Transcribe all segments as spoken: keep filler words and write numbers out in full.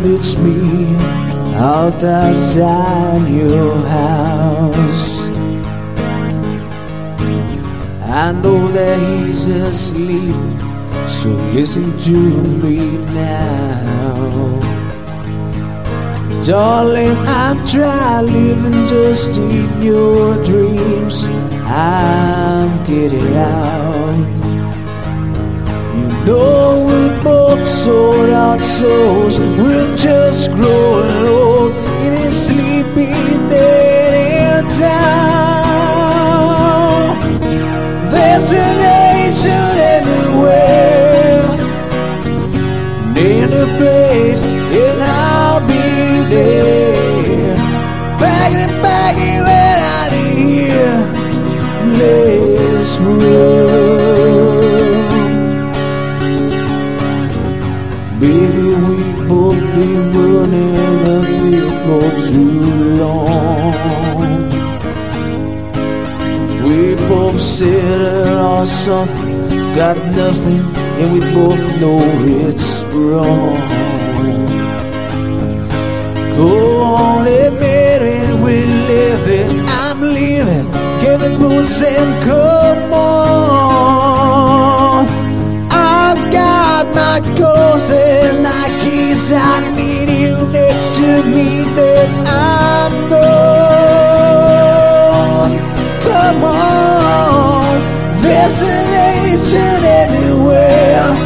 meets me out outside your house. I know that he's asleep, so listen to me now. Darling, I'm trying living just in your dreams. I'm getting out. You know we both sold our souls. We're just growing old in a sleepy dead end town. There's an agent everywhere, name the place, and I'll be there. Bagging, bagging, right out of here. Let's run. Baby, we both been running uphill for too long. We both settled on something, got nothing, and we both know it's wrong. Go on, admit it, we're living, I'm leaving, give it boots and come on. I've got my goals and my keys, I need you next to me, then I'm gone. Come on, there's an agent anywhere,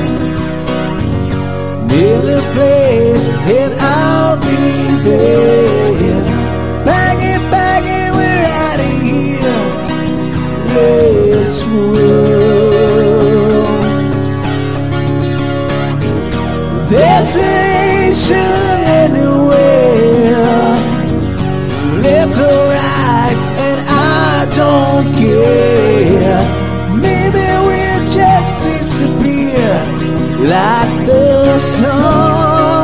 near the place, and I'll be there. Banging, banging, we're out of here. Let's run. There's an agent anywhere, left or right, and I don't care. Maybe we'll just disappear like the sun.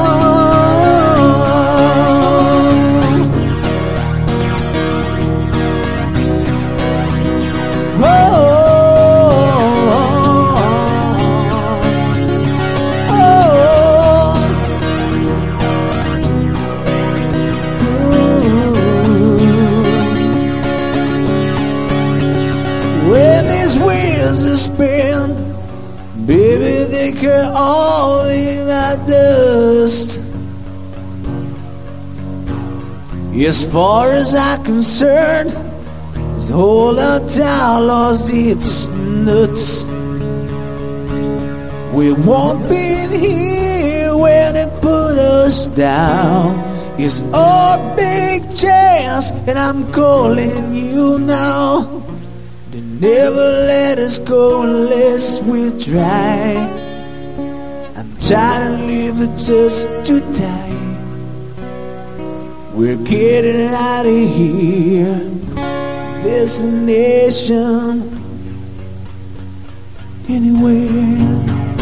Oh, oh, oh. When these wheels are spin, baby, they can all leave that dust. As far as I'm concerned, this whole town lost its nuts. We won't be here when they put us down. It's our big chance, and I'm calling you now. They never let us go unless we try. I'm tired of living just too tight. We're getting out of here. Destination anywhere.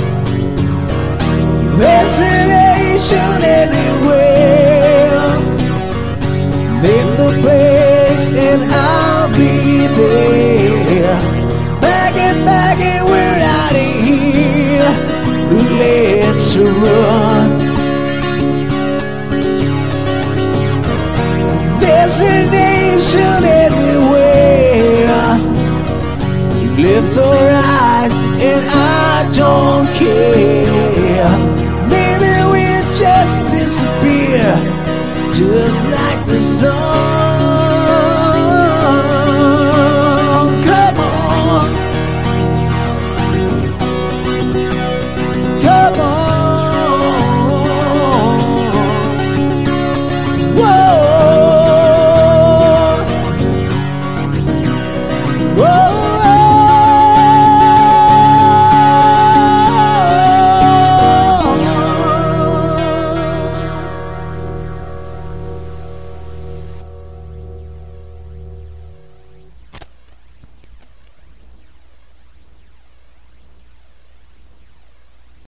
Destination anywhere. Name the place and I'll be there. Bagging, bagging, we're out of here. Let's run. Destination anywhere, left or right, and I don't care. Maybe we'll just disappear, just like the sun.